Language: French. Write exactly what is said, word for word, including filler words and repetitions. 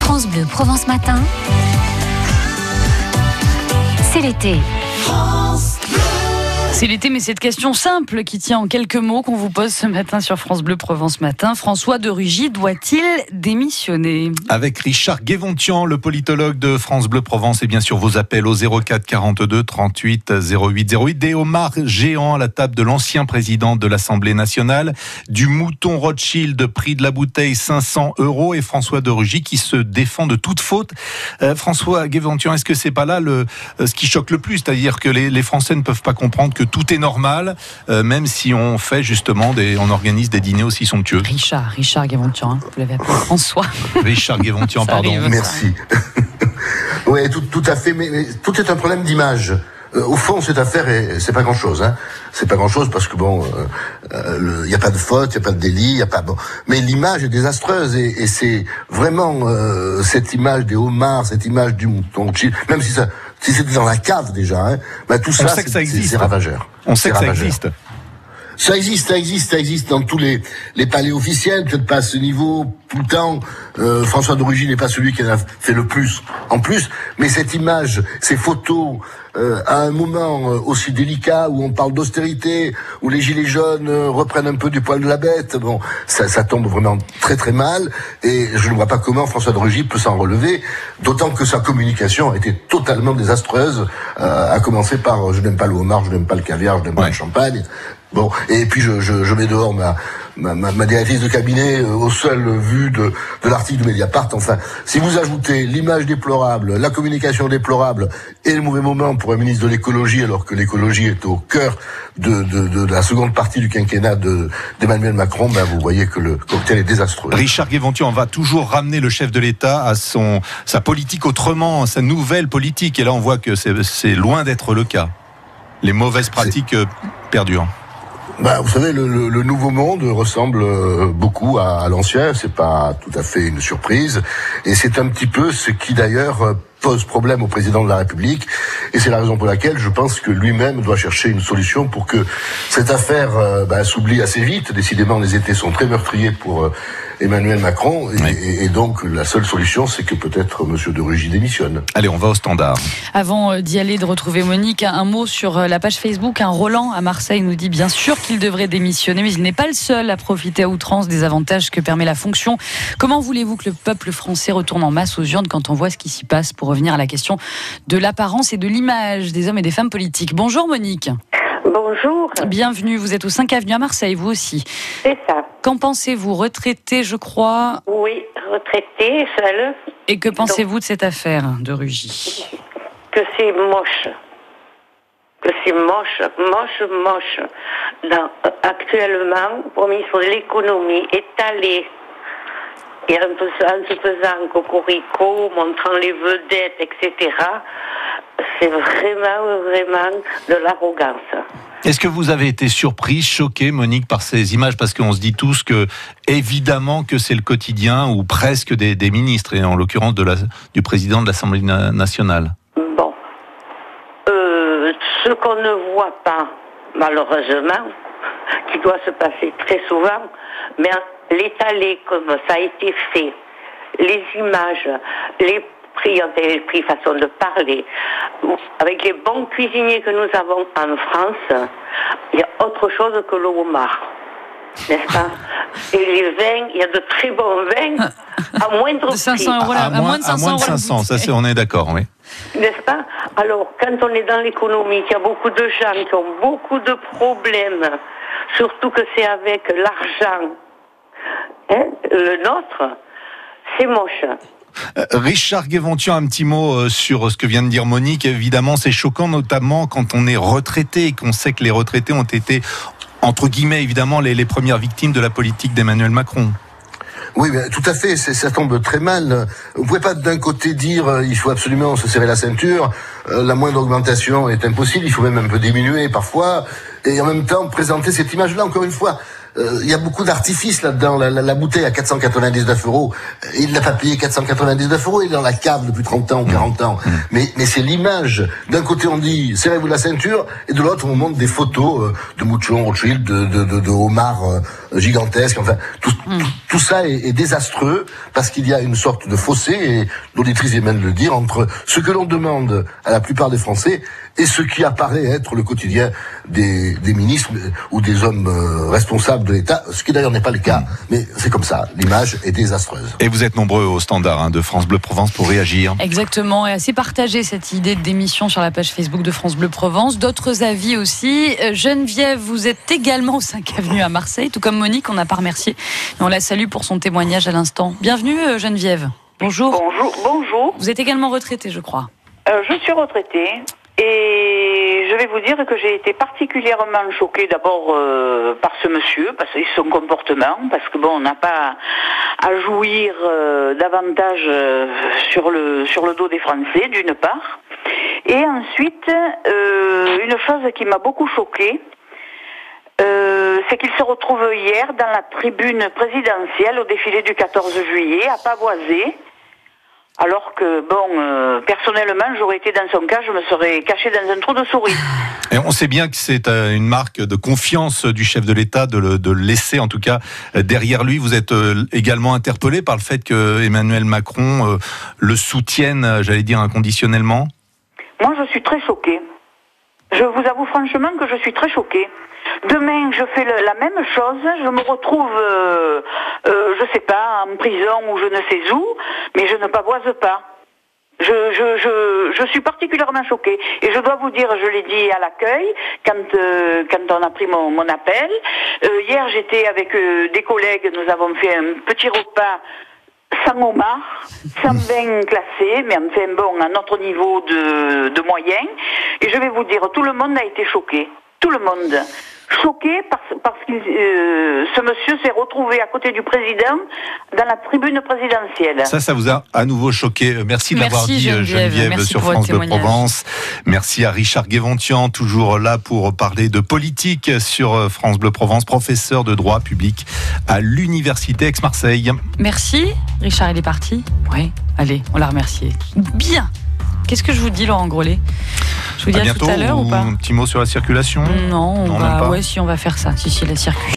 France Bleu Provence Matin, c'est l'été. France Bleu. C'est l'été, mais cette question simple qui tient en quelques mots qu'on vous pose ce matin sur France Bleu Provence Matin. François de Rugy doit-il démissionner ? Avec Richard Guéventian, le politologue de France Bleu Provence, et bien sûr vos appels au zéro quatre quarante-deux trente-huit zéro huit zéro huit. Des homards géants à la table de l'ancien président de l'Assemblée nationale, du mouton Rothschild, prix de la bouteille cinq cents euros, et François de Rugy qui se défend de toute faute. Euh, François Guéventian, est-ce que c'est pas là le, ce qui choque le plus ? C'est-à-dire que les, les Français ne peuvent pas comprendre que tout est normal, euh, même si on fait justement des, on organise des dîners aussi somptueux. Richard, Richard Guéventian, hein, vous l'avez appelé François. Richard Guéventian, pardon. Arrive, Merci. Oui, tout, tout à fait, mais, mais tout est un problème d'image. Euh, au fond, cette affaire, est, c'est pas grand-chose. Hein. C'est pas grand-chose parce que bon, il euh, n'y a pas de faute, il n'y a pas de délit, il y a pas bon. Mais l'image est désastreuse et, et c'est vraiment euh, cette image des homards, cette image du mouton, même si ça, si c'était dans la cave déjà, hein, bah tout ça, sait que ça existe. C'est, c'est ravageur. On sait c'est que ravageur. ça existe. Ça existe, ça existe, ça existe dans tous les, les palais officiels, peut-être pas à ce niveau tout le temps. Euh, François de Rugy n'est pas celui qui en a fait le plus en plus, mais cette image, ces photos, euh, à un moment aussi délicat où on parle d'austérité, où les gilets jaunes reprennent un peu du poil de la bête, bon, ça, ça tombe vraiment très très mal, et je ne vois pas comment François de Rugy peut s'en relever, d'autant que sa communication a été totalement désastreuse, euh, à commencer par je n'aime pas le homard, je n'aime pas le caviar, je n'aime pas ouais. le champagne. Bon, et puis je, je, je mets dehors ma, ma, ma, ma directrice de cabinet euh, au seul vu de, de l'article de Mediapart. Enfin, si vous ajoutez l'image déplorable, la communication déplorable et le mauvais moment pour un ministre de l'écologie, alors que l'écologie est au cœur de, de, de, de la seconde partie du quinquennat de, d'Emmanuel Macron, ben vous voyez que le cocktail est désastreux. Richard Guéventian, on va toujours ramener le chef de l'État à son, sa politique autrement, sa nouvelle politique. Et là, on voit que c'est, c'est loin d'être le cas. Les mauvaises pratiques c'est... perdurent. Bah, vous savez, le, le, le nouveau monde ressemble beaucoup à, à l'ancien. C'est pas tout à fait une surprise, et c'est un petit peu ce qui d'ailleurs pose problème au président de la République. Et c'est la raison pour laquelle je pense que lui-même doit chercher une solution pour que cette affaire euh, bah, s'oublie assez vite. Décidément, les étés sont très meurtriers pour euh, Emmanuel Macron, et, oui. et, et donc la seule solution, c'est que peut-être Monsieur de Rugy démissionne. Allez, on va au standard. Avant d'y aller, de retrouver Monique, un mot sur la page Facebook. Un Roland à Marseille nous dit bien sûr qu'il devrait démissionner, mais il n'est pas le seul à profiter à outrance des avantages que permet la fonction. Comment voulez-vous que le peuple français retourne en masse aux urnes quand on voit ce qui s'y passe, pour revenir à la question de l'apparence et de l'image des hommes et des femmes politiques? Bonjour Monique. Bonjour. Bienvenue, vous êtes au cinq avenue à Marseille, vous aussi. C'est ça. Qu'en pensez-vous? Retraité, je crois. Oui, retraité, seul. Et que pensez-vous Donc, de cette affaire de Rugy? Que c'est moche. Que c'est moche, moche, moche. Dans, actuellement, pour le ministre de l'économie, étalé, et en se faisant cocorico, montrant les vedettes, et cetera, c'est vraiment, vraiment de l'arrogance. Est-ce que vous avez été surpris, choqué, Monique, par ces images? Parce qu'on se dit tous que, évidemment, que c'est le quotidien, ou presque, des, des ministres, et en l'occurrence de la, du président de l'Assemblée nationale. Bon. Euh, ce qu'on ne voit pas, malheureusement, qui doit se passer très souvent, mais l'étaler comme ça a été fait, les images, les prix, les prix façon de parler, avec les bons cuisiniers que nous avons en France, il y a autre chose que le homard, n'est-ce pas? Et les vins, il y a de très bons vins à moindre prix. cinq cents euros, à, à, à moins de cinq cents, à moins de cinq cents, ça c'est, on est d'accord, oui. N'est-ce pas? Alors, quand on est dans l'économie, qu'il y a beaucoup de gens qui ont beaucoup de problèmes, surtout que c'est avec l'argent, hein, le nôtre, c'est moche. Euh, Richard Guéventian, un petit mot sur ce que vient de dire Monique. Évidemment, c'est choquant, notamment quand on est retraité et qu'on sait que les retraités ont été, entre guillemets, évidemment, les, les premières victimes de la politique d'Emmanuel Macron. Oui, mais tout à fait, c'est, ça tombe très mal. Vous pouvez pas d'un côté dire euh, il faut absolument se serrer la ceinture, euh, la moindre augmentation est impossible, il faut même un peu diminuer parfois, et en même temps présenter cette image-là, encore une fois. euh, il y a beaucoup d'artifices là-dedans. La, la, la bouteille à quatre cent quatre-vingt-dix-neuf euros, il l'a pas payé quatre cent quatre-vingt-dix-neuf euros, il est dans la cave depuis trente ans ou quarante ans. Mmh. Mais, mais c'est l'image. D'un côté, on dit, serrez-vous la ceinture, et de l'autre, on montre des photos euh, de Mouchon, Rothschild, de, de, de, de homards euh, gigantesques. Enfin, tout, mmh. tout, tout ça est, est désastreux, parce qu'il y a une sorte de fossé, et l'auditrice vient de le dire, entre ce que l'on demande à la plupart des Français et ce qui apparaît être le quotidien des, des ministres ou des hommes euh, responsables de l'État, ce qui d'ailleurs n'est pas le cas, mais c'est comme ça, l'image est désastreuse. Et vous êtes nombreux au standard hein, de France Bleu Provence pour réagir. Exactement, et assez partagé cette idée de démission sur la page Facebook de France Bleu Provence. D'autres avis aussi. Geneviève, vous êtes également au cinq avenue à Marseille, tout comme Monique, on n'a pas remercié. On la salue pour son témoignage à l'instant. Bienvenue Geneviève. Bonjour. Bonjour. Bonjour. Vous êtes également retraitée, je crois. Euh, je suis retraitée. Et je vais vous dire que j'ai été particulièrement choquée d'abord euh, par ce monsieur, parce que son comportement, parce que bon, on n'a pas à jouir euh, davantage euh, sur le sur le dos des Français, d'une part. Et ensuite, euh, une chose qui m'a beaucoup choquée, euh, c'est qu'il se retrouve hier dans la tribune présidentielle au défilé du quatorze juillet à Pavoisé. Alors que, bon, euh, personnellement, j'aurais été dans son cas, je me serais cachée dans un trou de souris. Et on sait bien que c'est une marque de confiance du chef de l'État de le, de le laisser, en tout cas, derrière lui. Vous êtes également interpellé par le fait que Emmanuel Macron euh, le soutienne, j'allais dire, inconditionnellement ? Moi, je suis très choquée. Je vous avoue franchement que je suis très choquée. Demain, je fais le, la même chose, je me retrouve, euh, euh, je sais pas, en prison ou je ne sais où, mais je ne pavoise pas. Je, je, je, je suis particulièrement choquée. Et je dois vous dire, je l'ai dit à l'accueil, quand, euh, quand on a pris mon, mon appel. Euh, hier, j'étais avec euh, des collègues, nous avons fait un petit repas sans homard, sans vin classé, mais enfin bon, à notre niveau de, de moyens. Et je vais vous dire, tout le monde a été choqué. Tout le monde. Choqué parce, parce que euh, ce monsieur s'est retrouvé à côté du président dans la tribune présidentielle. Ça, ça vous a à nouveau choqué. Merci de l'avoir dit, Geneviève, Geneviève Merci sur France Bleu Provence. Merci à Richard Guéventian, toujours là pour parler de politique sur France Bleu Provence, professeur de droit public à l'Université Aix-Marseille. Merci. Richard, il est parti ? Oui. Allez, on l'a remercié. Bien. Qu'est-ce que je vous dis, Laurent Grollet ? Je vous dis à, à bientôt, tout à l'heure ou pas ? Un petit mot sur la circulation ? Non, on non, va, ouais, si on va faire ça. Si, si, la circulation.